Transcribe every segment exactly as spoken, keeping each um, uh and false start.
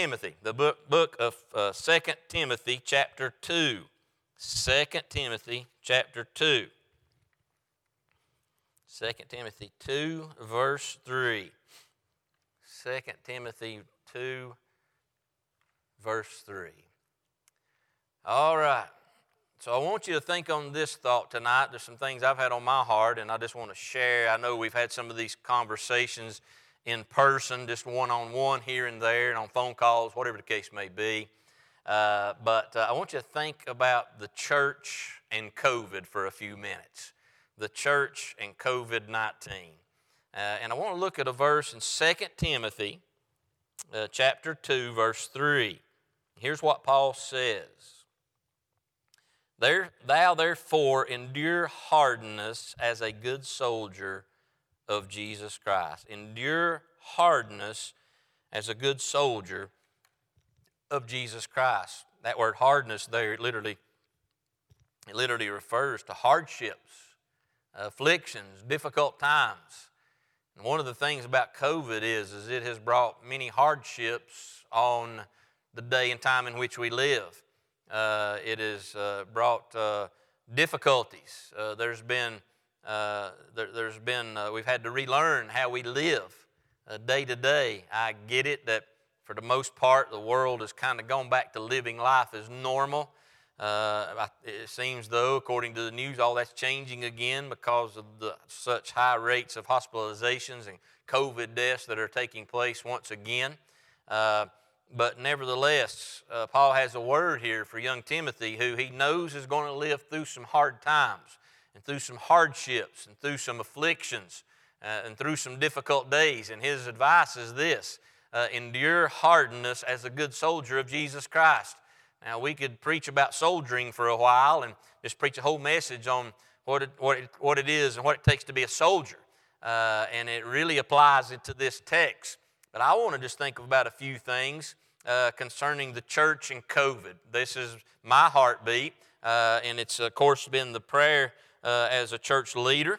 Timothy, the book, book of uh, Second Timothy chapter two. Second Timothy chapter two. Second Timothy two, verse three. Second Timothy two, verse three. All right. So I want you to think on this thought tonight. There's some things I've had on my heart, and I just want to share. I know we've had some of these conversations in person, just one-on-one here and there, and on phone calls, whatever the case may be. Uh, but uh, I want you to think about the church and COVID for a few minutes. The church and COVID nineteen. Uh, and I want to look at a verse in Second Timothy uh, chapter two, verse three. Here's what Paul says. There, thou therefore endure hardness as a good soldier of Jesus Christ. Endure hardness as a good soldier of Jesus Christ. That word hardness there, it literally, it literally refers to hardships, afflictions, difficult times. And one of the things about COVID is, is it has brought many hardships on the day and time in which we live. Uh, it has uh, brought uh, difficulties. Uh, there's been, uh, there, there's been, uh, we've had to relearn how we live uh, day to day. I get it that for the most part, the world has kind of gone back to living life as normal. Uh, it seems, though, according to the news, all that's changing again because of the such high rates of hospitalizations and COVID deaths that are taking place once again. Uh, But nevertheless, uh, Paul has a word here for young Timothy, who he knows is going to live through some hard times and through some hardships and through some afflictions uh, and through some difficult days. And his advice is this, uh, endure hardness as a good soldier of Jesus Christ. Now, we could preach about soldiering for a while and just preach a whole message on what it, what it, what it is and what it takes to be a soldier. Uh, and it really applies it to this text. But I want to just think about a few things uh, concerning the church and COVID. This is my heartbeat, uh, and it's, of course, been the prayer uh, as a church leader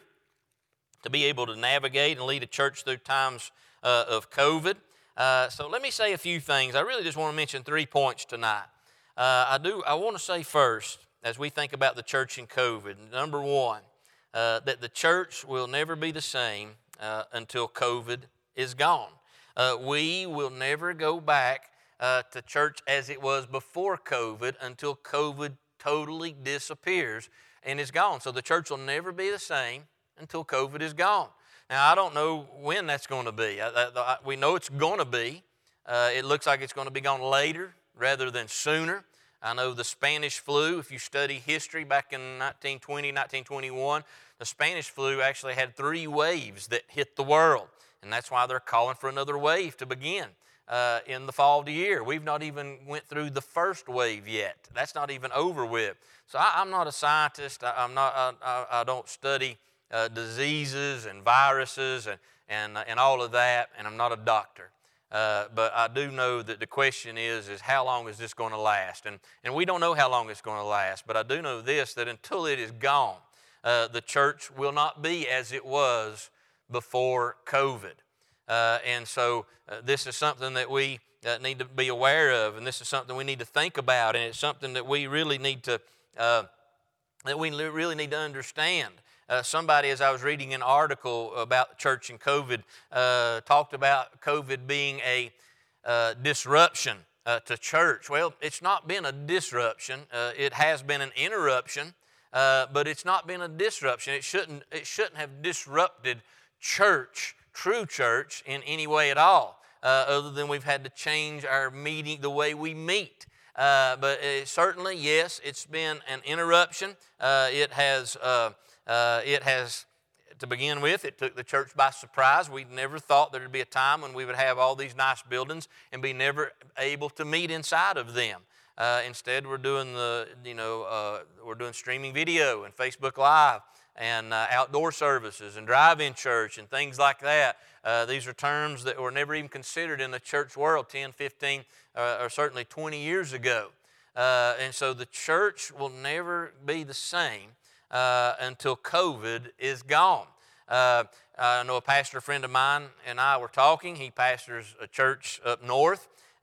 to be able to navigate and lead a church through times uh, of COVID. Uh, so let me say a few things. I really just want to mention three points tonight. Uh, I do. I want to say first, as we think about the church and COVID, number one, uh, that the church will never be the same uh, until COVID is gone. Uh, we will never go back uh, to church as it was before COVID until COVID totally disappears and is gone. So the church will never be the same until COVID is gone. Now, I don't know when that's going to be. I, I, we know it's going to be. Uh, it looks like it's going to be gone later rather than sooner. I know the Spanish flu, if you study history back in nineteen twenty, nineteen twenty-one, the Spanish flu actually had three waves that hit the world. And that's why they're calling for another wave to begin uh, in the fall of the year. We've not even went through the first wave yet. That's not even over with. So I, I'm not a scientist. I, I'm not. I, I, I don't study uh, diseases and viruses and and and all of that. And I'm not a doctor. Uh, but I do know that the question is, is how long is this going to last? And and we don't know how long it's going to last. But I do know this, that until it is gone, uh, the church will not be as it was before COVID. Uh, and so uh, this is something that we uh, need to be aware of, and this is something we need to think about, and it's something that we really need to uh, that we really need to understand. Uh, somebody, as I was reading an article about church and COVID, uh, talked about COVID being a uh, disruption uh, to church. Well, it's not been a disruption. Uh, it has been an interruption, uh, but it's not been a disruption. It shouldn't. It shouldn't have disrupted church, true church, in any way at all, uh, other than we've had to change our meeting, the way we meet. Uh, but it, certainly, yes, it's been an interruption. Uh, it has, uh, uh, it has, to begin with, it took the church by surprise. We never thought there would be a time when we would have all these nice buildings and be never able to meet inside of them. Uh, instead, we're doing the, you know, uh, we're doing streaming video and Facebook Live and uh, outdoor services and drive-in church and things like that. Uh, these are terms that were never even considered in the church world ten, fifteen, uh, or certainly twenty years ago. Uh, and so the church will never be the same uh, until COVID is gone. Uh, I know a pastor friend of mine and I were talking. He pastors a church up north,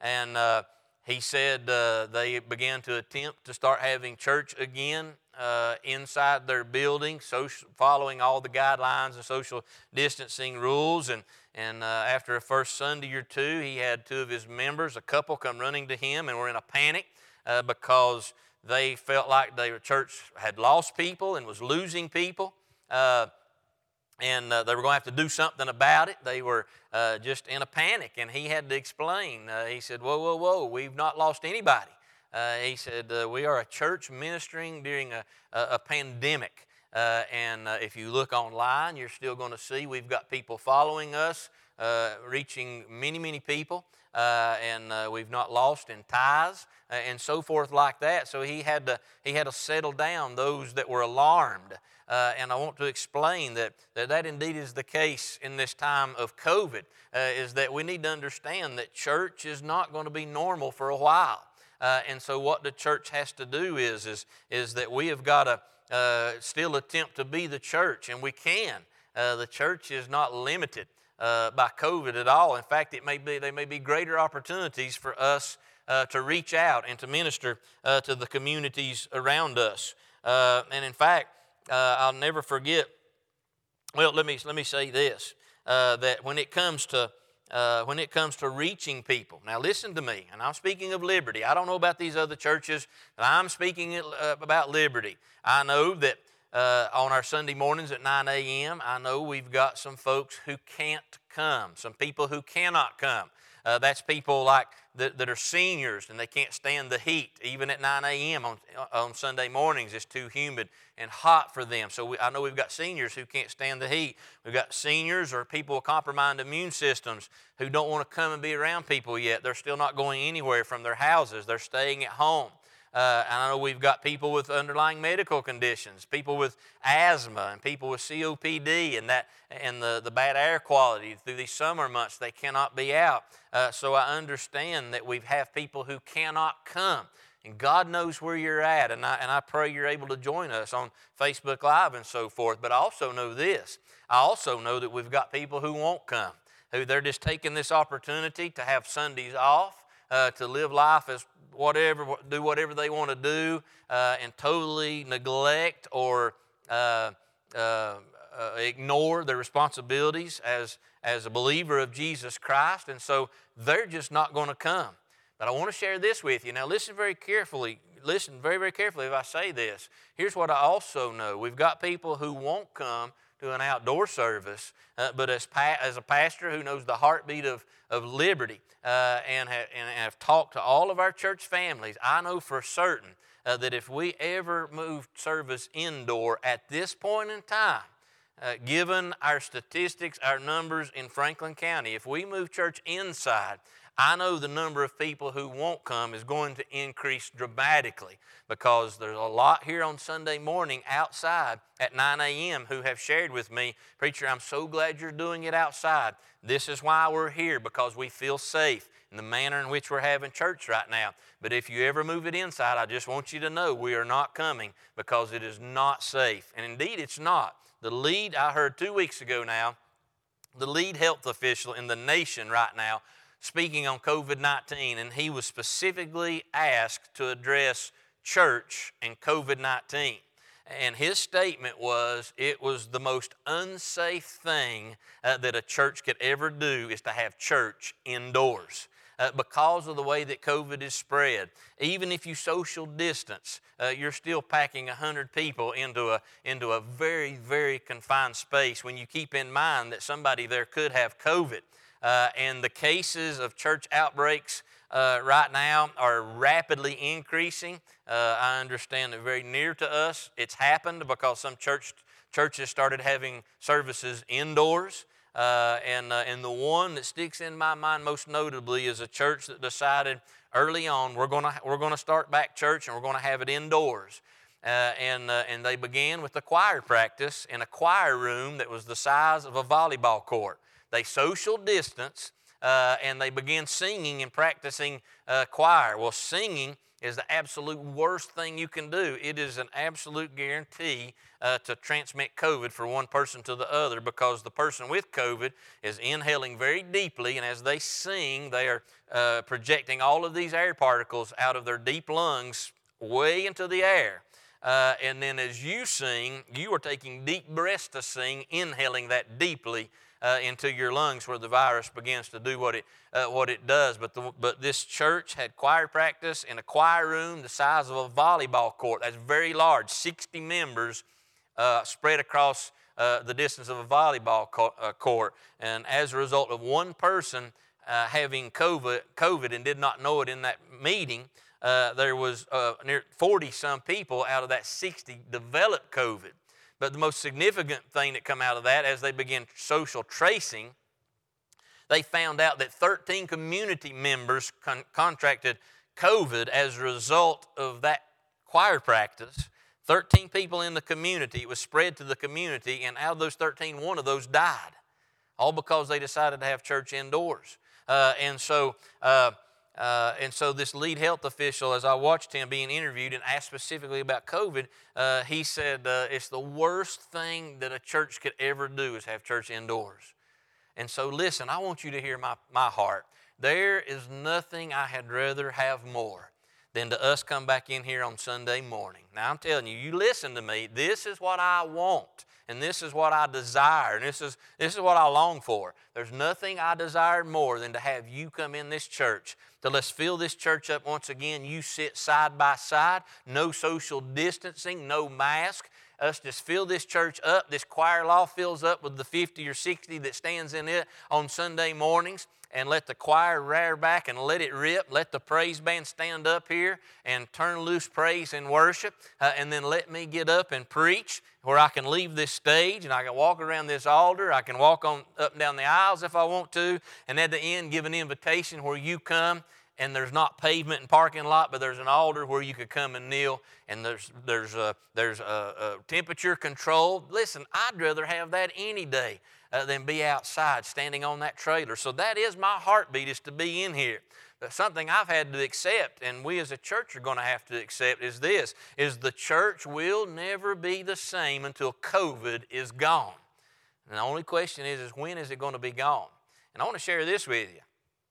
and uh, he said uh, they began to attempt to start having church again uh, inside their building, social, following all the guidelines and social distancing rules. And, and uh, after a first Sunday or two, he had two of his members, a couple, come running to him and were in a panic uh, because they felt like their church had lost people and was losing people. Uh, And uh, they were going to have to do something about it. They were uh, just in a panic, and he had to explain. Uh, he said, whoa, whoa, whoa, we've not lost anybody. Uh, he said, uh, we are a church ministering during a, a, a pandemic. Uh, and uh, if you look online, you're still going to see we've got people following us, uh, reaching many, many people. Uh, and uh, we've not lost in tithes uh, and so forth like that. So he had to, he had to settle down those that were alarmed. Uh, and I want to explain that, that that indeed is the case in this time of COVID, uh, is that we need to understand that church is not going to be normal for a while. Uh, and so what the church has to do is, is, is that we have got to uh, still attempt to be the church, and we can. Uh, the church is not limited uh, by COVID at all. In fact, it may be, there may be greater opportunities for us uh, to reach out and to minister uh, to the communities around us. Uh, and in fact, Uh, I'll never forget, well, let me let me say this, uh, that when it comes to uh, when it comes to reaching people, now listen to me, and I'm speaking of Liberty. I don't know about these other churches, but I'm speaking uh, about Liberty. I know that uh, on our Sunday mornings at nine a.m., I know we've got some folks who can't come, some people who cannot come. Uh, that's people like that, that are seniors and they can't stand the heat. Even at nine a.m. on on Sunday mornings, it's too humid and hot for them. So we, I know we've got seniors who can't stand the heat. We've got seniors or people with compromised immune systems who don't want to come and be around people yet. They're still not going anywhere from their houses. They're staying at home. Uh, and I know we've got people with underlying medical conditions, people with asthma, and people with C O P D, and that and the, the bad air quality through these summer months. They cannot be out. Uh, so I understand that we have people who cannot come. And God knows where you're at, and I, and I pray you're able to join us on Facebook Live and so forth. But I also know this. I also know that we've got people who won't come, who they're just taking this opportunity to have Sundays off, uh, to live life as whatever, do whatever they want to do, uh, and totally neglect or uh, uh, uh, ignore their responsibilities as, as a believer of Jesus Christ. And so they're just not going to come. But I want to share this with you. Now listen very carefully. Listen very, very carefully if I say this. Here's what I also know. We've got people who won't come to an outdoor service, uh, but as, pa- as a pastor who knows the heartbeat of, of Liberty uh, and, ha- and have talked to all of our church families, I know for certain uh, that if we ever move service indoor at this point in time, uh, given our statistics, our numbers in Franklin County, if we move church inside, I know the number of people who won't come is going to increase dramatically, because there's a lot here on Sunday morning outside at nine a.m. who have shared with me, "Preacher, I'm so glad you're doing it outside. This is why we're here, because we feel safe in the manner in which we're having church right now. But if you ever move it inside, I just want you to know we are not coming, because it is not safe." And indeed, it's not. The lead, I heard two weeks ago now, the lead health official in the nation right now, speaking on COVID nineteen, and he was specifically asked to address church and COVID nineteen. And his statement was, it was the most unsafe thing uh, that a church could ever do is to have church indoors. Uh, because of the way that COVID is spread. Even if you social distance, uh, you're still packing one hundred people into a, into a very, very confined space when you keep in mind that somebody there could have COVID. Uh, and the cases of church outbreaks uh, right now are rapidly increasing. Uh, I understand that very near to us it's happened because some church churches started having services indoors. Uh, and, uh, and the one that sticks in my mind most notably is a church that decided early on we're going to we're going to start back church and we're going to have it indoors. Uh, and uh, and they began with the choir practice in a choir room that was the size of a volleyball court. They social distance, uh, and they began singing and practicing uh, choir. Well, singing is the absolute worst thing you can do. It is an absolute guarantee uh, to transmit COVID from one person to the other, because the person with COVID is inhaling very deeply, and as they sing, they are uh, projecting all of these air particles out of their deep lungs way into the air. Uh, and then as you sing, you are taking deep breaths to sing, inhaling that deeply uh, into your lungs, where the virus begins to do what it uh, what it does. But the, but this church had choir practice in a choir room the size of a volleyball court. That's very large, sixty members uh, spread across uh, the distance of a volleyball co- uh, court. And as a result of one person uh, having COVID, COVID and did not know it in that meeting, Uh, there was uh, near forty-some people out of that sixty developed COVID. But the most significant thing that come out of that, as they began social tracing, they found out that thirteen community members con- contracted COVID as a result of that choir practice. thirteen people in the community. It was spread to the community, and out of those thirteen, one of those died, all because they decided to have church indoors. Uh, and so... Uh, Uh, and so this lead health official, as I watched him being interviewed and asked specifically about COVID, uh, he said uh, it's the worst thing that a church could ever do is have church indoors. And so listen, I want you to hear my, my heart. There is nothing I had rather have more than to us come back in here on Sunday morning. Now I'm telling you, you listen to me, this is what I want. And this is what I desire, and this is, this is what I long for. There's nothing I desire more than to have you come in this church, to let's fill this church up once again. You sit side by side, no social distancing, no mask. Us just fill this church up. This choir loft fills up with the fifty or sixty that stands in it on Sunday mornings, and let the choir rear back and let it rip. Let the praise band stand up here and turn loose praise and worship, uh, and then let me get up and preach, where I can leave this stage and I can walk around this altar. I can walk on up and down the aisles if I want to, and at the end give an invitation where you come, and there's not pavement and parking lot, but there's an altar where you could come and kneel, and there's there's a, there's a, a temperature control. Listen, I'd rather have that any day uh, than be outside standing on that trailer. So that is my heartbeat, is to be in here. But something I've had to accept, and we as a church are going to have to accept, is this, is the church will never be the same until COVID is gone. And the only question is, is when is it going to be gone? And I want to share this with you.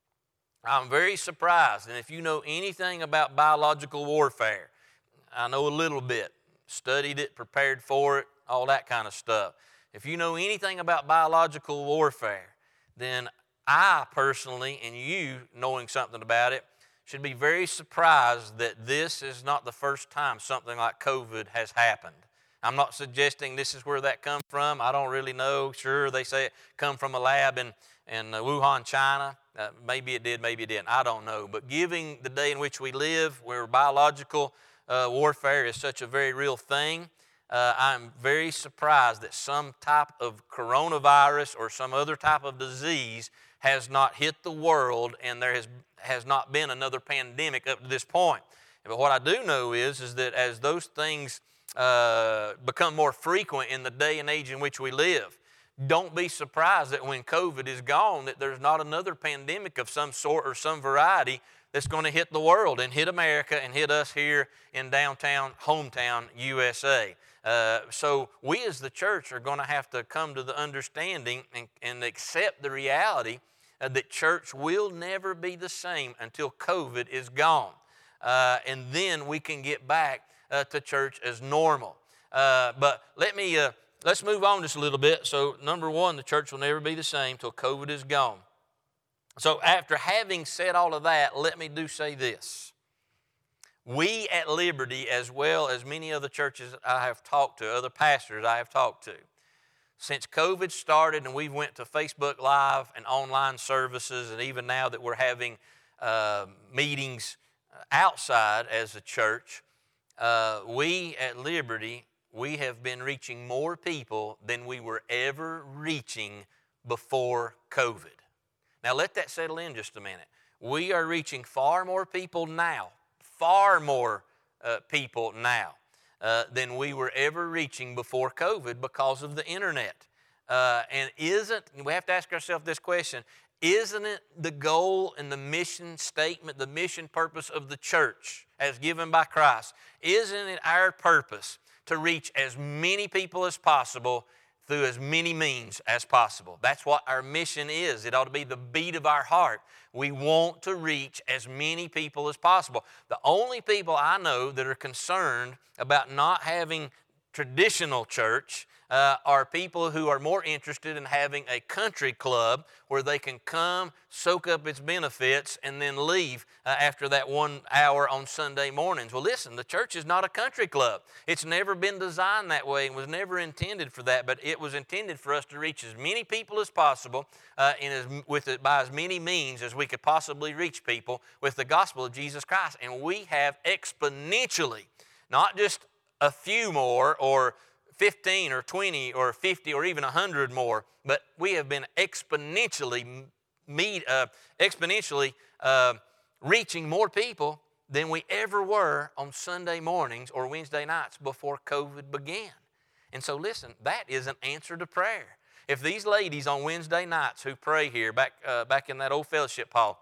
I'm very surprised, and if you know anything about biological warfare, I know a little bit, studied it, prepared for it, all that kind of stuff. If you know anything about biological warfare, then I personally, and you knowing something about it, should be very surprised that this is not the first time something like COVID has happened. I'm not suggesting this is where that comes from. I don't really know. Sure, they say it come from a lab in, in Wuhan, China. Uh, maybe it did, maybe it didn't. I don't know. But given the day in which we live, where biological uh, warfare is such a very real thing, uh, I'm very surprised that some type of coronavirus or some other type of disease has not hit the world, and there has, has not been another pandemic up to this point. But what I do know is, is that as those things uh, become more frequent in the day and age in which we live, don't be surprised that when COVID is gone, that there's not another pandemic of some sort or some variety that's going to hit the world and hit America and hit us here in downtown, hometown U S A. Uh, so we as the church are going to have to come to the understanding and, and accept the reality uh, that church will never be the same until COVID is gone. Uh, and then we can get back uh, to church as normal. Uh, but let me... Uh, Let's move on just a little bit. So number one, the church will never be the same till COVID is gone. So after having said all of that, let me do say this. We at Liberty, as well as many other churches I have talked to, other pastors I have talked to, since COVID started and we went to Facebook Live and online services, and even now that we're having uh, meetings outside as a church, uh, we at Liberty, we have been reaching more people than we were ever reaching before COVID. Now let that settle in just a minute. We are reaching far more people now, far more uh, people now uh, than we were ever reaching before COVID because of the internet. Uh, and isn't, we have to ask ourselves this question, Isn't it the goal and the mission statement, the mission purpose of the church as given by Christ? Isn't it our purpose to reach as many people as possible through as many means as possible? That's what our mission is. It ought to be the beat of our heart. We want to reach as many people as possible. The only people I know that are concerned about not having traditional church uh, are people who are more interested in having a country club where they can come, soak up its benefits, and then leave uh, after that one hour on Sunday mornings. Well, listen, the church is not a country club. It's never been designed that way and was never intended for that, but it was intended for us to reach as many people as possible uh, in as, with it, by as many means as we could possibly reach people with the gospel of Jesus Christ. And we have exponentially, not just a few more or fifteen or twenty or fifty or even one hundred more, but we have been exponentially meet, uh, exponentially uh, reaching more people than we ever were on Sunday mornings or Wednesday nights before COVID began. And so listen, that is an answer to prayer. If these ladies on Wednesday nights who pray here back, uh, back in that old fellowship hall,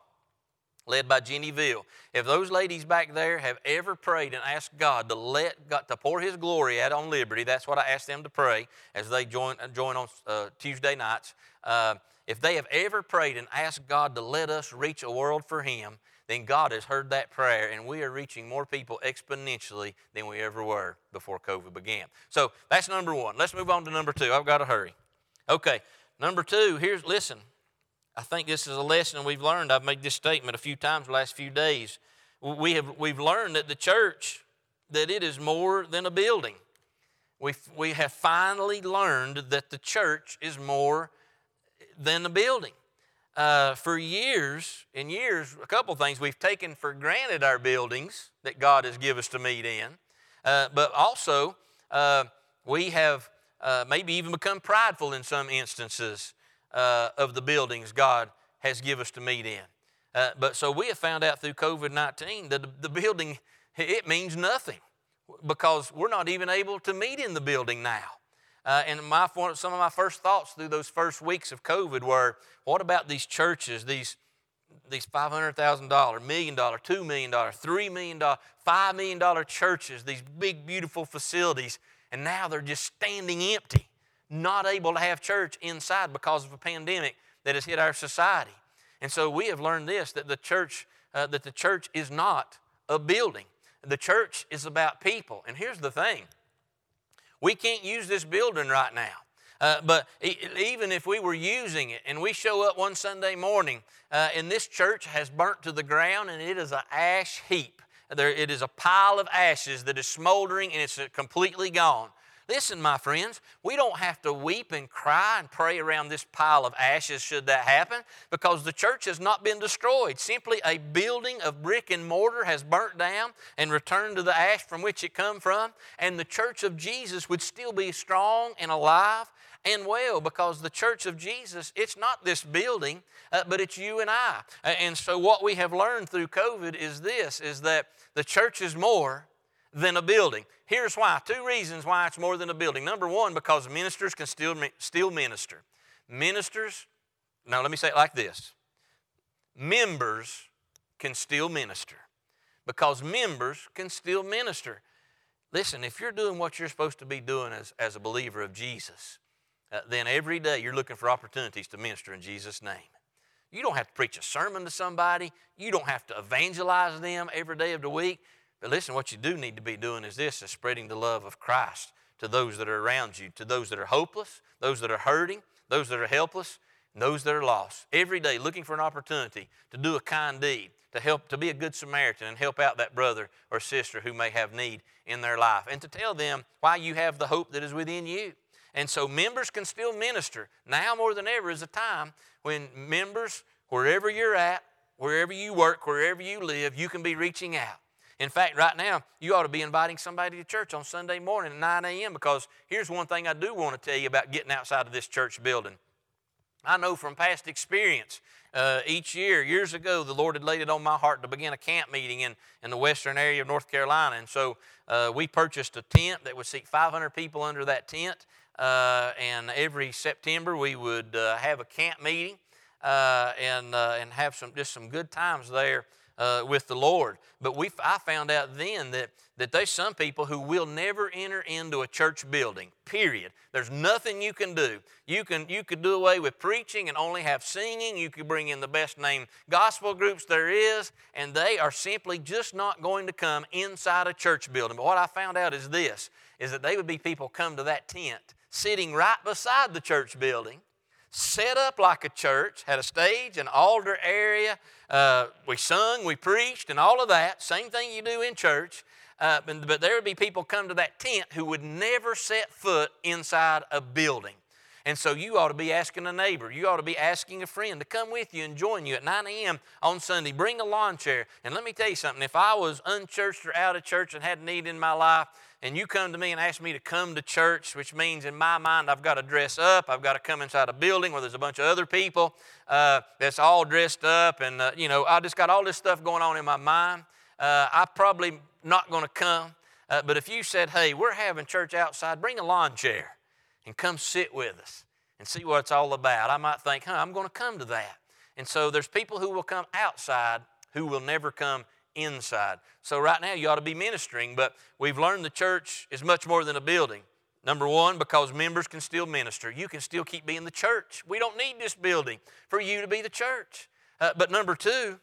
led by Jenny Veal, if those ladies back there have ever prayed and asked God to let God to pour His glory out on Liberty, that's what I asked them to pray as they join join on uh, Tuesday nights. Uh, if they have ever prayed and asked God to let us reach a world for Him, then God has heard that prayer, and we are reaching more people exponentially than we ever were before COVID began. So that's number one. Let's move on to number two. I've got to hurry. Okay, number two. Here's listen. I think this is a lesson we've learned. I've made this statement a few times the last few days. We have, we've learned that the church, that it is more than a building. We we have finally learned that the church is more than a building. Uh, for years and years, a couple things. We've taken for granted our buildings that God has given us to meet in. Uh, but also, uh, we have uh, maybe even become prideful in some instances Uh, of the buildings God has given us to meet in. Uh, but so we have found out through COVID nineteen that the, the building, it means nothing because we're not even able to meet in the building now. Uh, and my some of my first thoughts through those first weeks of COVID were, what about these churches, these, these five hundred thousand dollars, million dollars, two million dollars, three million dollars, five million dollars churches, these big, beautiful facilities, and now they're just standing empty, not able to have church inside because of a pandemic that has hit our society. And so we have learned this, that the church, uh, that the church is not a building. The church is about people. And here's the thing. We can't use this building right now. Uh, but even if we were using it and we show up one Sunday morning uh, and this church has burnt to the ground and it is an ash heap. There, it is a pile of ashes that is smoldering and it's completely gone. Listen, my friends, we don't have to weep and cry and pray around this pile of ashes should that happen because the church has not been destroyed. Simply a building of brick and mortar has burnt down and returned to the ash from which it come from, and the church of Jesus would still be strong and alive and well because the church of Jesus, it's not this building, uh, but it's you and I. And so what we have learned through COVID is this, is that the church is more than a building. Here's why. Two reasons why it's more than a building. Number one, because ministers can still, still minister. Ministers, now let me say it like this. Members can still minister because members can still minister. Listen, if you're doing what you're supposed to be doing as, as a believer of Jesus, uh, then every day you're looking for opportunities to minister in Jesus' name. You don't have to preach a sermon to somebody. You don't have to evangelize them every day of the week. But listen, what you do need to be doing is this, is spreading the love of Christ to those that are around you, to those that are hopeless, those that are hurting, those that are helpless, and those that are lost. Every day looking for an opportunity to do a kind deed, to help, to be a good Samaritan and help out that brother or sister who may have need in their life, and to tell them why you have the hope that is within you. And so members can still minister. Now more than ever is a time when members, wherever you're at, wherever you work, wherever you live, you can be reaching out. In fact, right now, you ought to be inviting somebody to church on Sunday morning at nine a.m. because here's one thing I do want to tell you about getting outside of this church building. I know from past experience, uh, each year, years ago, the Lord had laid it on my heart to begin a camp meeting in, in the western area of North Carolina. And so uh, we purchased a tent that would seat five hundred people under that tent. Uh, and every September, we would uh, have a camp meeting. uh, and uh, and have some just some good times there uh, with the Lord. But we I found out then that that there's some people who will never enter into a church building, period. There's nothing you can do. You can you could do away with preaching and only have singing. You could bring in the best named gospel groups there is, and they are simply just not going to come inside a church building. But what I found out is this, is that they would be people come to that tent, sitting right beside the church building, set up like a church, had a stage, an altar area. Uh, we sung, we preached, and all of that. Same thing you do in church. Uh, but, but there would be people come to that tent who would never set foot inside a building. And so you ought to be asking a neighbor, you ought to be asking a friend to come with you and join you at nine a.m. on Sunday. Bring a lawn chair. And let me tell you something, if I was unchurched or out of church and had need in my life, and you come to me and ask me to come to church, which means in my mind I've got to dress up, I've got to come inside a building where there's a bunch of other people uh, that's all dressed up, and uh, you know, I just got all this stuff going on in my mind. Uh, I'm probably not going to come. Uh, but if you said, hey, we're having church outside, bring a lawn chair and come sit with us and see what it's all about, I might think, huh, I'm going to come to that. And so there's people who will come outside who will never come inside. So right now you ought to be ministering, but we've learned the church is much more than a building. Number one, because members can still minister. You can still keep being the church. We don't need this building for you to be the church. Uh, but number two,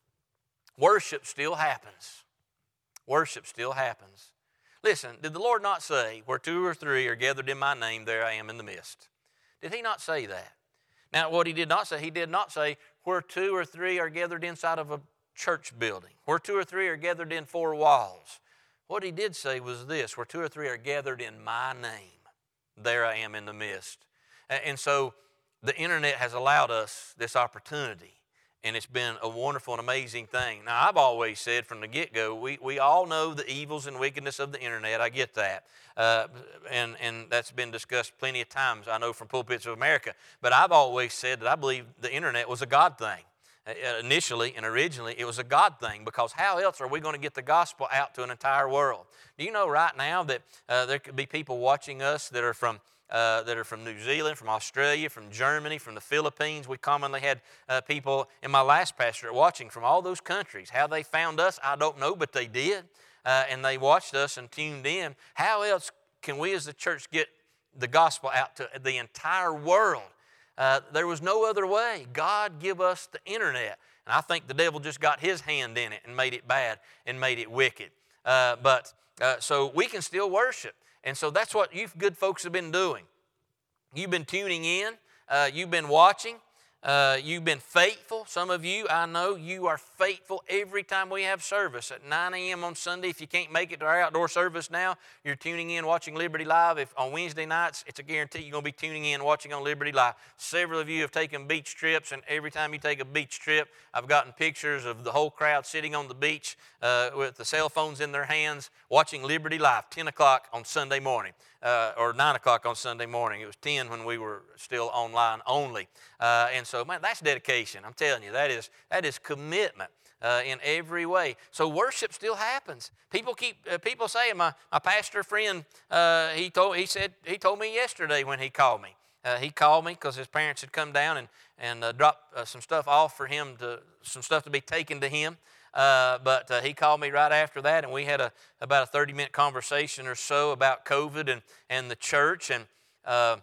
worship still happens. Worship still happens. Listen, did the Lord not say, where two or three are gathered in my name, there I am in the midst? Did he not say that? Now, what he did not say, he did not say, where two or three are gathered inside of a church building, where two or three are gathered in four walls. What he did say was this, where two or three are gathered in my name, there I am in the midst. And so the internet has allowed us this opportunity. And it's been a wonderful and amazing thing. Now, I've always said from the get-go, we, we all know the evils and wickedness of the internet. I get that. Uh, and, and that's been discussed plenty of times, I know, from pulpits of America. But I've always said that I believe the internet was a God thing. Uh, initially and originally, it was a God thing, because how else are we going to get the gospel out to an entire world? Do you know right now that uh, there could be people watching us that are from Uh, that are from New Zealand, from Australia, from Germany, from the Philippines? We commonly had uh, people in my last pastorate watching from all those countries. How they found us, I don't know, but they did. Uh, and they watched us and tuned in. How else can we as the church get the gospel out to the entire world? Uh, there was no other way. God give us the internet. And I think the devil just got his hand in it and made it bad and made it wicked. Uh, but uh, so we can still worship. And so that's what you good folks have been doing. You've been tuning in. Uh, you've been watching. Uh, you've been faithful. Some of you, I know, you are faithful every time we have service at nine a.m. on Sunday. If you can't make it to our outdoor service now, you're tuning in, watching Liberty Live. If on Wednesday nights, it's a guarantee you're going to be tuning in, watching on Liberty Live. Several of you have taken beach trips, and every time you take a beach trip, I've gotten pictures of the whole crowd sitting on the beach uh, with the cell phones in their hands, watching Liberty Live, ten o'clock on Sunday morning. Uh, or nine o'clock on Sunday morning. It was ten when we were still online only. Uh, and so, man, that's dedication. I'm telling you, that is that is commitment uh, in every way. So worship still happens. People keep uh, people say, my my pastor friend, uh, he told he said he told me yesterday when he called me. Uh, he called me because his parents had come down and and uh, dropped uh, some stuff off for him to some stuff to be taken to him. Uh, but uh, he called me right after that, and we had a about a thirty-minute conversation or so about COVID and, and the church, and uh,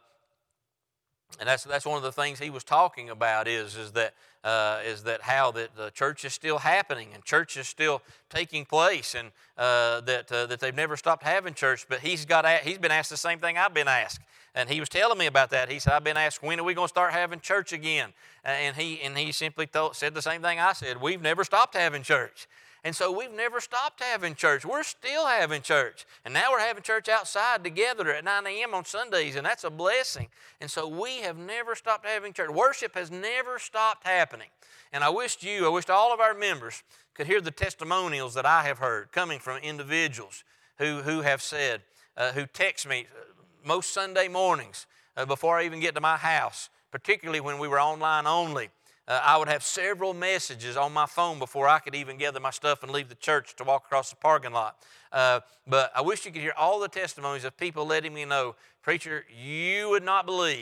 and that's that's one of the things he was talking about is is that uh, is that how that the church is still happening and church is still taking place, and uh, that uh, that they've never stopped having church. But he's got he's been asked the same thing I've been asked. And he was telling me about that. He said, I've been asked, when are we going to start having church again? Uh, and he and he simply told, said the same thing I said. We've never stopped having church. And so we've never stopped having church. We're still having church. And now we're having church outside together at nine a.m. on Sundays, and that's a blessing. And so we have never stopped having church. Worship has never stopped happening. And I wished you, I wished all of our members could hear the testimonials that I have heard coming from individuals who, who have said, uh, who text me, most Sunday mornings uh, before I even get to my house, particularly when we were online only, uh, I would have several messages on my phone before I could even gather my stuff and leave the church to walk across the parking lot. Uh, but I wish you could hear all the testimonies of people letting me know, preacher, you would not believe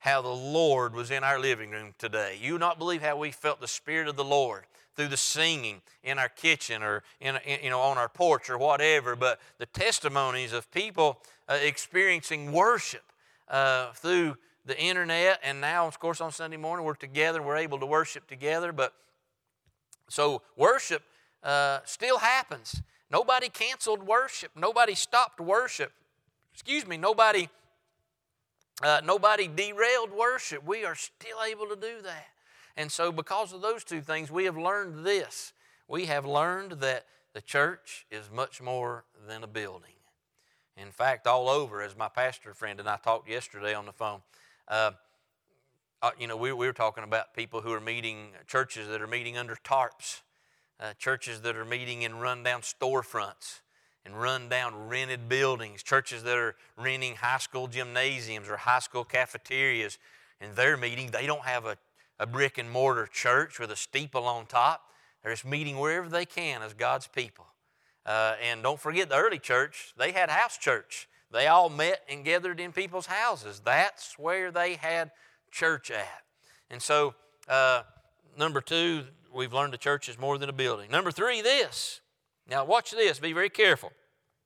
how the Lord was in our living room today. You would not believe how we felt the Spirit of the Lord through the singing in our kitchen or in, in, you know, on our porch or whatever. But the testimonies of people uh, experiencing worship uh, through the internet, and now, of course, on Sunday morning we're together. We're able to worship together. But so worship uh, still happens. Nobody canceled worship. Nobody stopped worship. Excuse me. Nobody. Uh, nobody derailed worship. We are still able to do that. And so because of those two things, we have learned this. We have learned that the church is much more than a building. In fact, all over, as my pastor friend and I talked yesterday on the phone, uh, uh, you know, we, we were talking about people who are meeting, churches that are meeting under tarps, uh, churches that are meeting in rundown storefronts, and run down rented buildings, churches that are renting high school gymnasiums or high school cafeterias, and they're meeting. They don't have a, a brick and mortar church with a steeple on top. They're just meeting wherever they can as God's people. Uh, and don't forget the early church, they had house church. They all met and gathered in people's houses. That's where they had church at. And so, uh, number two, we've learned the church is more than a building. Number three, this. Now watch this, be very careful.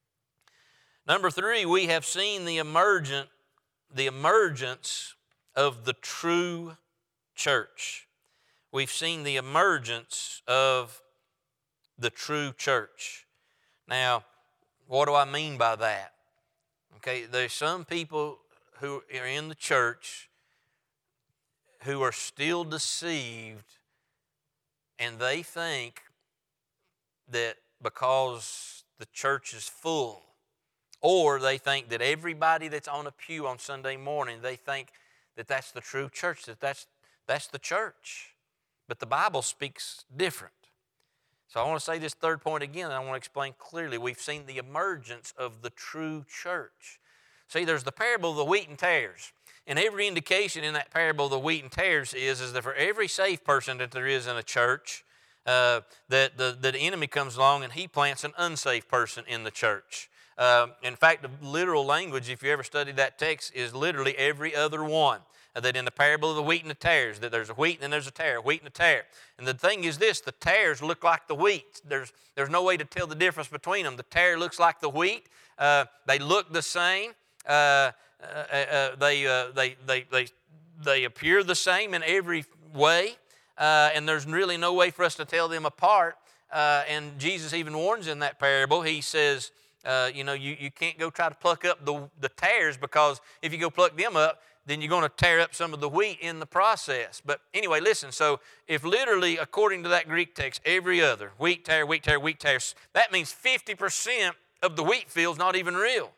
Number three, we have seen the emergent, the emergence of the true church. We've seen the emergence of the true church. Now, what do I mean by that? Okay, there's some people who are in the church who are still deceived, and they think that because the church is full, or they think that everybody that's on a pew on Sunday morning, they think that that's the true church, that that's, that's the church. But the Bible speaks different. So I want to say this third point again, and I want to explain clearly. We've seen the emergence of the true church. See, there's the parable of the wheat and tares. And every indication in that parable of the wheat and tares is, is that for every saved person that there is in a church, Uh, that the, the enemy comes along and he plants an unsaved person in the church. Uh, in fact, the literal language, if you ever studied that text, is literally every other one. Uh, that in the parable of the wheat and the tares, that there's a wheat and then there's a tare, a wheat and a tare. And the thing is this, the tares look like the wheat. There's, there's no way to tell the difference between them. The tare looks like the wheat. Uh, they look the same. Uh, uh, uh, they, uh, they, they, they, they appear the same in every way. Uh, and there's really no way for us to tell them apart. Uh, and Jesus even warns in that parable. He says, uh, you know, you, you can't go try to pluck up the, the tares, because if you go pluck them up, then you're going to tear up some of the wheat in the process. But anyway, listen, so if literally, according to that Greek text, every other, wheat, tare, wheat, tare, wheat, tare, that means fifty percent of the wheat field's not even real.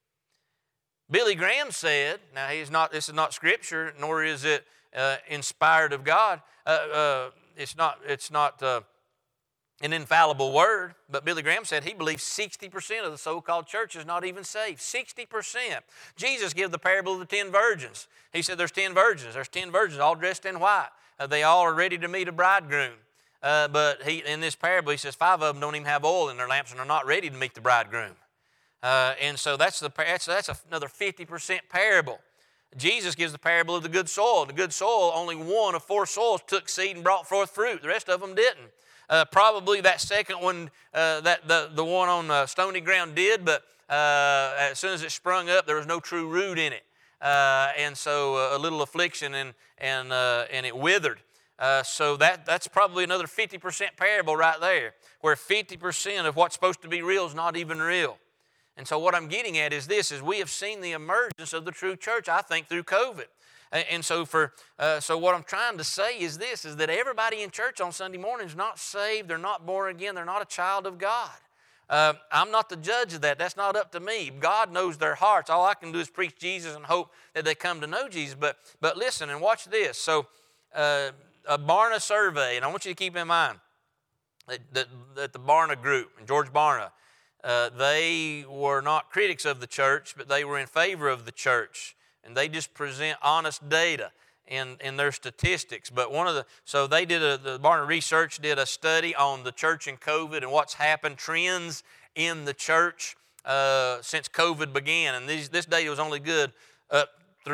Billy Graham said, now he's not, this is not scripture, nor is it uh, inspired of God. Uh, uh, it's not, it's not uh, an infallible word, but Billy Graham said he believes sixty percent of the so-called church is not even saved. sixty percent. Jesus gave the parable of the ten virgins. He said there's ten virgins. There's ten virgins all dressed in white. Uh, they all are ready to meet a bridegroom. Uh, but he, in this parable, he says five of them don't even have oil in their lamps and are not ready to meet the bridegroom. Uh, and so that's, the, that's, that's another fifty percent parable. Jesus gives the parable of the good soil. The good soil, only one of four soils took seed and brought forth fruit. The rest of them didn't. Uh, probably that second one, uh, that the, the one on uh, stony ground did, but uh, as soon as it sprung up, there was no true root in it. Uh, and so uh, a little affliction and, and, uh, and it withered. Uh, so that, that's probably another fifty percent parable right there, where fifty percent of what's supposed to be real is not even real. And so what I'm getting at is this, is we have seen the emergence of the true church, I think, through COVID. And so for uh, so what I'm trying to say is this, is that everybody in church on Sunday morning is not saved, they're not born again, they're not a child of God. Uh, I'm not the judge of that. That's not up to me. God knows their hearts. All I can do is preach Jesus and hope that they come to know Jesus. But but listen and watch this. So uh, a Barna survey, and I want you to keep in mind that, that, that the Barna group, and George Barna, Uh, they were not critics of the church, but they were in favor of the church. And they just present honest data in, in their statistics. But one of the, so they did a, the Barna Research did a study on the church and COVID and what's happened, trends in the church uh, since COVID began. And these, this data was only good up through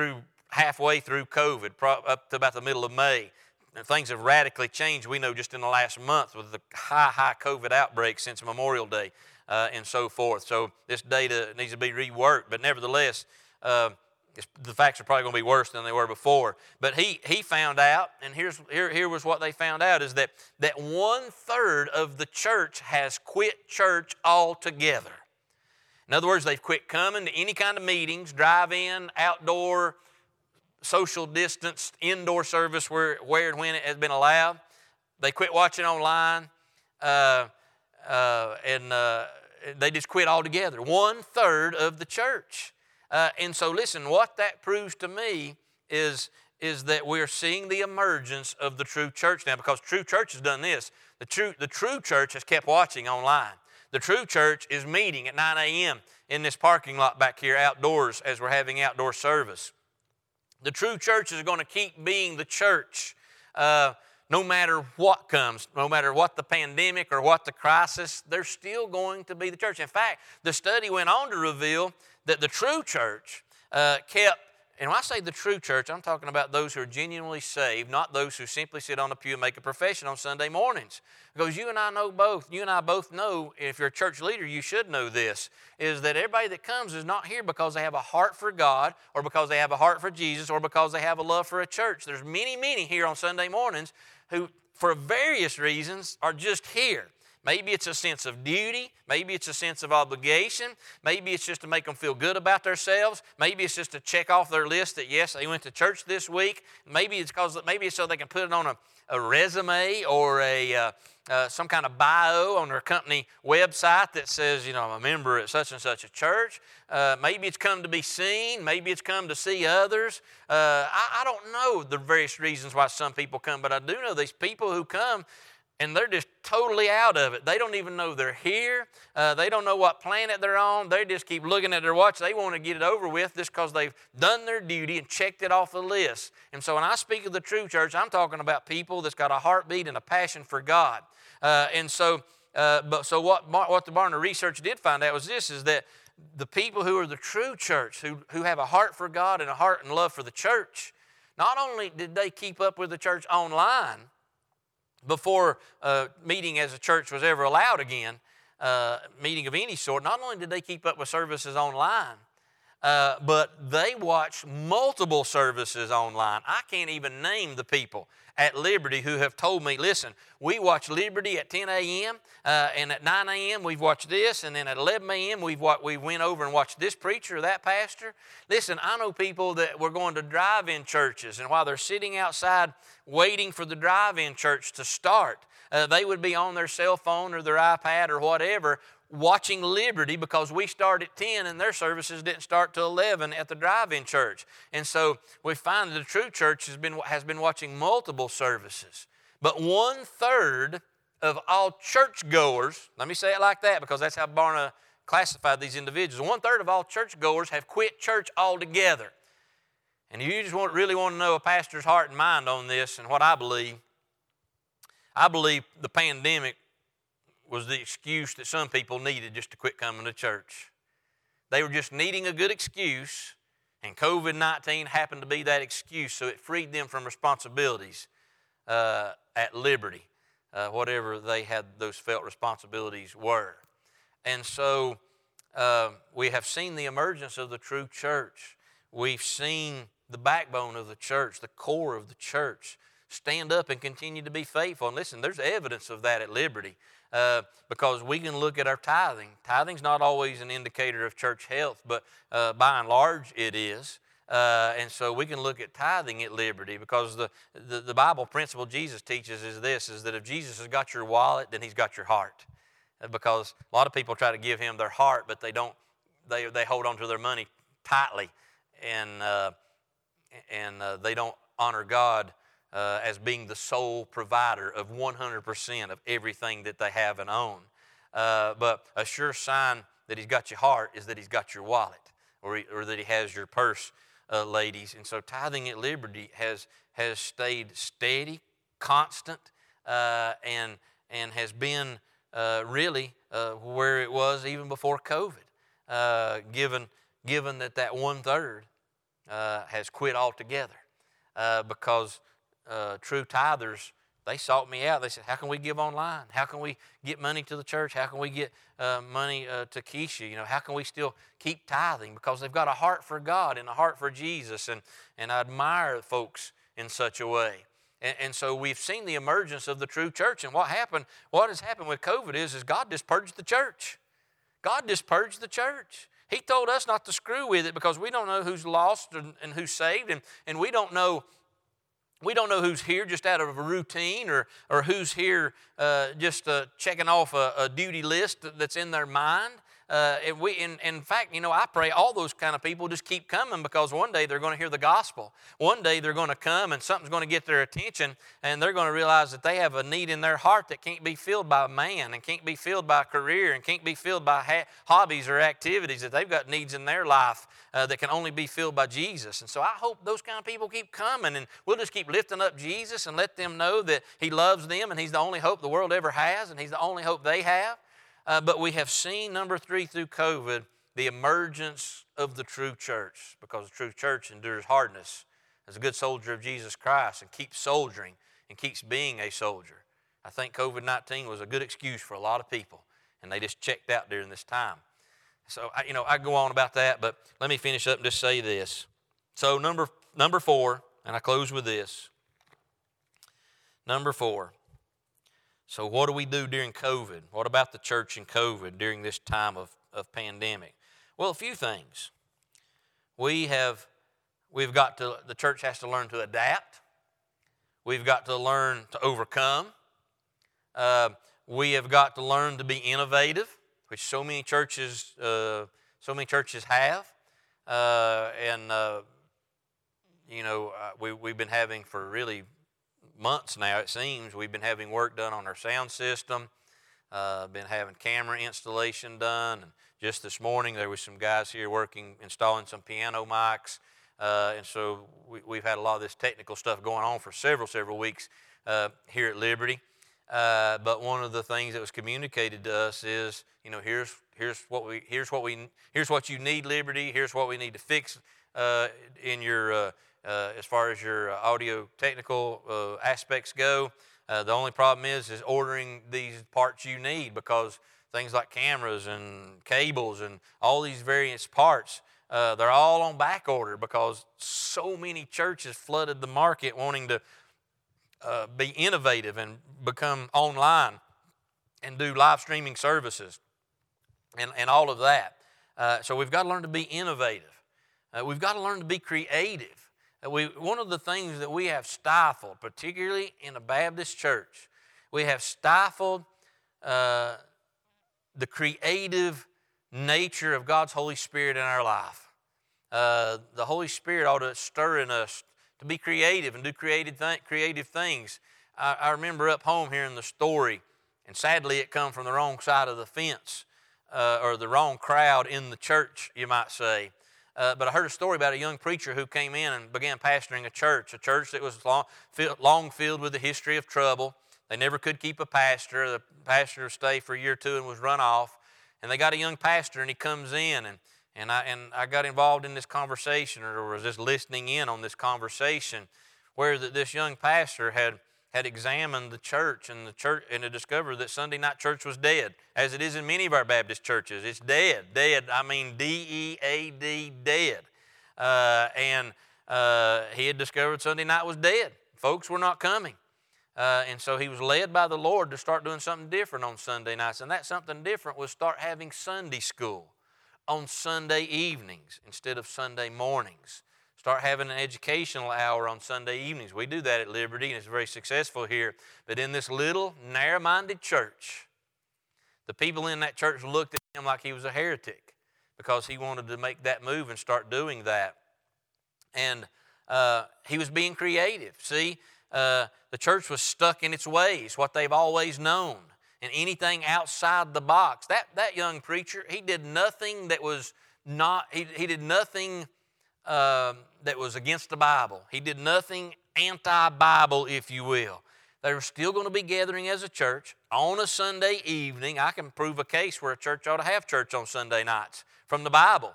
halfway through COVID, up to about the middle of May. And things have radically changed, we know, just in the last month with the high, high COVID outbreak since Memorial Day uh, and so forth. So this data needs to be reworked. But nevertheless, uh, the facts are probably going to be worse than they were before. But he he found out, and here's here, here was what they found out, is that, that one-third of the church has quit church altogether. In other words, they've quit coming to any kind of meetings, drive-in, outdoor, social distance, indoor service where, where and when it has been allowed. They quit watching online, uh, uh, and uh, they just quit altogether. One-third of the church. Uh, and so listen, what that proves to me is, is that we're seeing the emergence of the true church now, because true church has done this. The true, the true church has kept watching online. The true church is meeting at nine a.m. in this parking lot back here outdoors as we're having outdoor service. The true church is going to keep being the church uh, no matter what comes, no matter what the pandemic or what the crisis, they're still going to be the church. In fact, the study went on to reveal that the true church uh, kept, and when I say the true church, I'm talking about those who are genuinely saved, not those who simply sit on the pew and make a profession on Sunday mornings. Because you and I know both, you and I both know, if you're a church leader, you should know this, is that everybody that comes is not here because they have a heart for God or because they have a heart for Jesus or because they have a love for a church. There's many, many here on Sunday mornings who, for various reasons, are just here. Maybe it's a sense of duty. Maybe it's a sense of obligation. Maybe it's just to make them feel good about themselves. Maybe it's just to check off their list that, yes, they went to church this week. Maybe it's because maybe it's so they can put it on a, a resume or a uh, uh, some kind of bio on their company website that says, you know, I'm a member at such and such a church. Uh, maybe it's come to be seen. Maybe it's come to see others. Uh, I, I don't know the various reasons why some people come, but I do know these people who come and they're just totally out of it. They don't even know they're here. Uh, they don't know what planet they're on. They just keep looking at their watch. They want to get it over with just because they've done their duty and checked it off the list. And so when I speak of the true church, I'm talking about people that's got a heartbeat and a passion for God. Uh, and so, uh, but so what, what the Barna research did find out was this, is that the people who are the true church, who, who have a heart for God and a heart and love for the church, not only did they keep up with the church online, before uh, meeting as a church was ever allowed again, uh, meeting of any sort, not only did they keep up with services online, uh, but they watched multiple services online. I can't even name the people at Liberty who have told me, listen, we watch Liberty at ten a.m., uh, and at nine a.m. we've watched this, and then at eleven a.m. we've watched, we went over and watched this preacher or that pastor. Listen, I know people that were going to drive-in churches, and while they're sitting outside waiting for the drive-in church to start, uh, they would be on their cell phone or their iPad or whatever watching Liberty because we start at ten and their services didn't start till eleven at the drive-in church. And so we find that the true church has been, has been watching multiple services. But one-third of all churchgoers, let me say it like that because that's how Barna classified these individuals, one-third of all churchgoers have quit church altogether. And you just want, really want to know a pastor's heart and mind on this and what I believe, I believe the pandemic was the excuse that some people needed just to quit coming to church. They were just needing a good excuse, and covid nineteen happened to be that excuse, so it freed them from responsibilities uh, at Liberty, uh, whatever they had those felt responsibilities were. And so uh, we have seen the emergence of the true church. We've seen the backbone of the church, the core of the church, stand up and continue to be faithful. And listen, there's evidence of that at Liberty. Uh, because we can look at our tithing. Tithing's not always an indicator of church health, but uh, by and large it is. Uh, and so we can look at tithing at Liberty because the, the, the Bible principle Jesus teaches is this, is that if Jesus has got your wallet, then he's got your heart. Uh, because a lot of people try to give him their heart, but they don't, they, they hold on to their money tightly, and, uh, and uh, they don't honor God Uh, as being the sole provider of one hundred percent of everything that they have and own. Uh, but a sure sign that he's got your heart is that he's got your wallet, or, he, or that he has your purse, uh, ladies. And so tithing at Liberty has, has stayed steady, constant, uh, and, and has been uh, really uh, where it was even before COVID, uh, given, given that that one-third uh, has quit altogether uh, because uh, true tithers, they sought me out. They said, how can we give online? How can we get money to the church? How can we get uh, money uh, to Keisha? You know, how can we still keep tithing? Because they've got a heart for God and a heart for Jesus, and, and I admire folks in such a way. And, and so we've seen the emergence of the true church, and what happened, what has happened with COVID is, is God just purged the church. God just purged the church. He told us not to screw with it because we don't know who's lost and, and who's saved, and, and we don't know We don't know who's here just out of a routine or, or who's here uh, just uh, checking off a, a duty list that's in their mind. Uh, and we, in, in fact, you know, I pray all those kind of people just keep coming because one day they're going to hear the gospel. One day they're going to come and something's going to get their attention, and they're going to realize that they have a need in their heart that can't be filled by man and can't be filled by career and can't be filled by ha- hobbies or activities, that they've got needs in their life uh, that can only be filled by Jesus. And so I hope those kind of people keep coming, and we'll just keep lifting up Jesus and let them know that He loves them and He's the only hope the world ever has and He's the only hope they have. Uh, but we have seen, number three, through COVID, the emergence of the true church, because the true church endures hardness as a good soldier of Jesus Christ and keeps soldiering and keeps being a soldier. I think COVID nineteen was a good excuse for a lot of people, and they just checked out during this time. So, I, you know, I go on about that, but let me finish up and just say this. So number, number four, and I close with this. Number four. So what do we do during COVID? What about the church in COVID during this time of, of pandemic? Well, a few things. We have, we've got to, the church has to learn to adapt. We've got to learn to overcome. Uh, we have got to learn to be innovative, which so many churches, uh, so many churches have. Uh, and, uh, you know, uh, we, we've been having for really months now, it seems, we've been having work done on our sound system, uh, been having camera installation done, and just this morning there was some guys here working, installing some piano mics, uh, and so we, we've had a lot of this technical stuff going on for several, several weeks uh, here at Liberty. Uh, but one of the things that was communicated to us is, you know, here's here's what we here's what we here's what you need, Liberty. Here's what we need to fix uh, in your uh, Uh, as far as your uh, audio technical uh, aspects go. Uh, the only problem is is ordering these parts you need, because things like cameras and cables and all these various parts, uh, they're all on back order because so many churches flooded the market wanting to uh, be innovative and become online and do live streaming services and, and all of that. Uh, so we've got to learn to be innovative. Uh, we've got to learn to be creative. We, one of the things that we have stifled, particularly in a Baptist church, we have stifled uh, the creative nature of God's Holy Spirit in our life. Uh, the Holy Spirit ought to stir in us to be creative and do creative, th- creative things. I, I remember up home hearing the story, and sadly it come from the wrong side of the fence, uh, or the wrong crowd in the church, you might say. Uh, but I heard a story about a young preacher who came in and began pastoring a church, a church that was long, long filled with a history of trouble. They never could keep a pastor. The pastor would stay for a year or two and was run off. And they got a young pastor, and he comes in, and, and, I, and I got involved in this conversation, or was just listening in on this conversation, where the, this young pastor had had examined the church and the church and had discovered that Sunday night church was dead, as it is in many of our Baptist churches. It's dead, dead. I mean D E A D, dead. Uh, and uh, he had discovered Sunday night was dead. Folks were not coming. Uh, and so he was led by the Lord to start doing something different on Sunday nights. And that something different was start having Sunday school on Sunday evenings instead of Sunday mornings. Start having an educational hour on Sunday evenings. We do that at Liberty, and it's very successful here. But in this little, narrow-minded church, the people in that church looked at him like he was a heretic because he wanted to make that move and start doing that. And uh, he was being creative. See, uh, the church was stuck in its ways, what they've always known, and anything outside the box. That, that young preacher, he did nothing that was not, he, he did nothing Uh, that was against the Bible. He did nothing anti-Bible, if you will. They were still going to be gathering as a church on a Sunday evening. I can prove a case where a church ought to have church on Sunday nights from the Bible.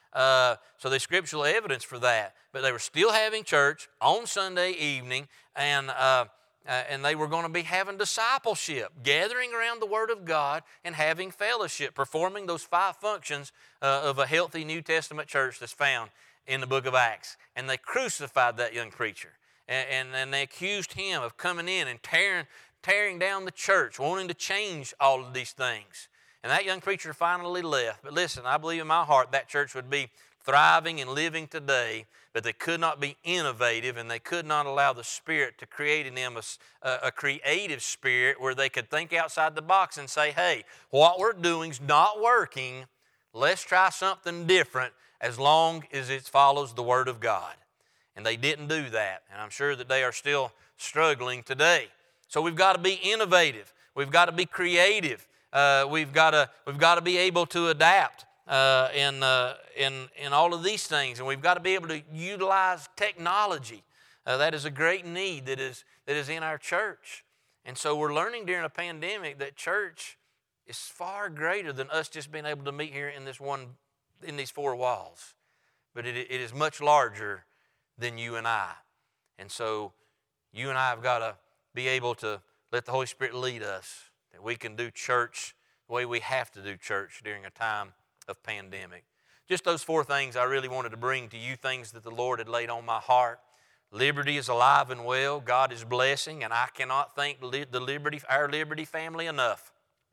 Uh, so there's scriptural evidence for that. But they were still having church on Sunday evening, and uh, uh, and they were going to be having discipleship, gathering around the Word of God and having fellowship, performing those five functions uh, of a healthy New Testament church that's found in the book of Acts. And they crucified that young preacher, and, and, and they accused him of coming in and tearing, tearing down the church, wanting to change all of these things. And that young preacher finally left. But listen, I believe in my heart that church would be thriving and living today, but they could not be innovative, and they could not allow the Spirit to create in them a, a creative spirit where they could think outside the box and say, hey, what we're doing's not working. Let's try something different as long as it follows the Word of God. And they didn't do that, and I'm sure that they are still struggling today. So we've got to be innovative. We've got to be creative. Uh, we've got to we've got to be able to adapt uh, in uh, in in all of these things, and we've got to be able to utilize technology. Uh, that is a great need that is that is in our church, and so we're learning during a pandemic that church is far greater than us just being able to meet here in this one in these four walls, but it, it is much larger than you and I, and so you and I have got to be able to let the Holy Spirit lead us, that we can do church the way we have to do church during a time of pandemic. Just those four things I really wanted to bring to you, things that the Lord had laid on my heart. Liberty is alive and well. God is blessing, and I cannot thank the Liberty, our Liberty family enough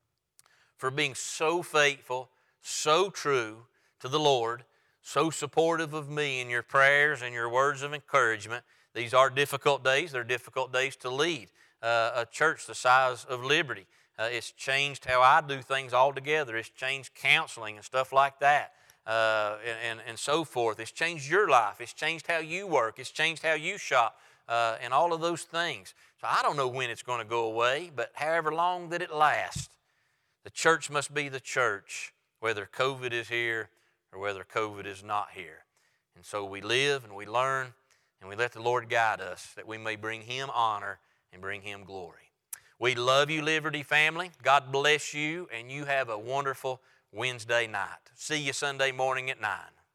for being so faithful, so true to the Lord, so supportive of me in your prayers and your words of encouragement. These are difficult days. They're difficult days to lead uh, a church the size of Liberty. Uh, it's changed how I do things altogether. It's changed counseling and stuff like that, uh, and, and, and so forth. It's changed your life. It's changed how you work. It's changed how you shop, uh, and all of those things. So I don't know when it's going to go away, but however long that it lasts, the church must be the church, whether COVID is here or whether COVID is not here. And so we live and we learn, and we let the Lord guide us that we may bring Him honor and bring Him glory. We love you, Liberty family. God bless you, and you have a wonderful Wednesday night. See you Sunday morning at nine.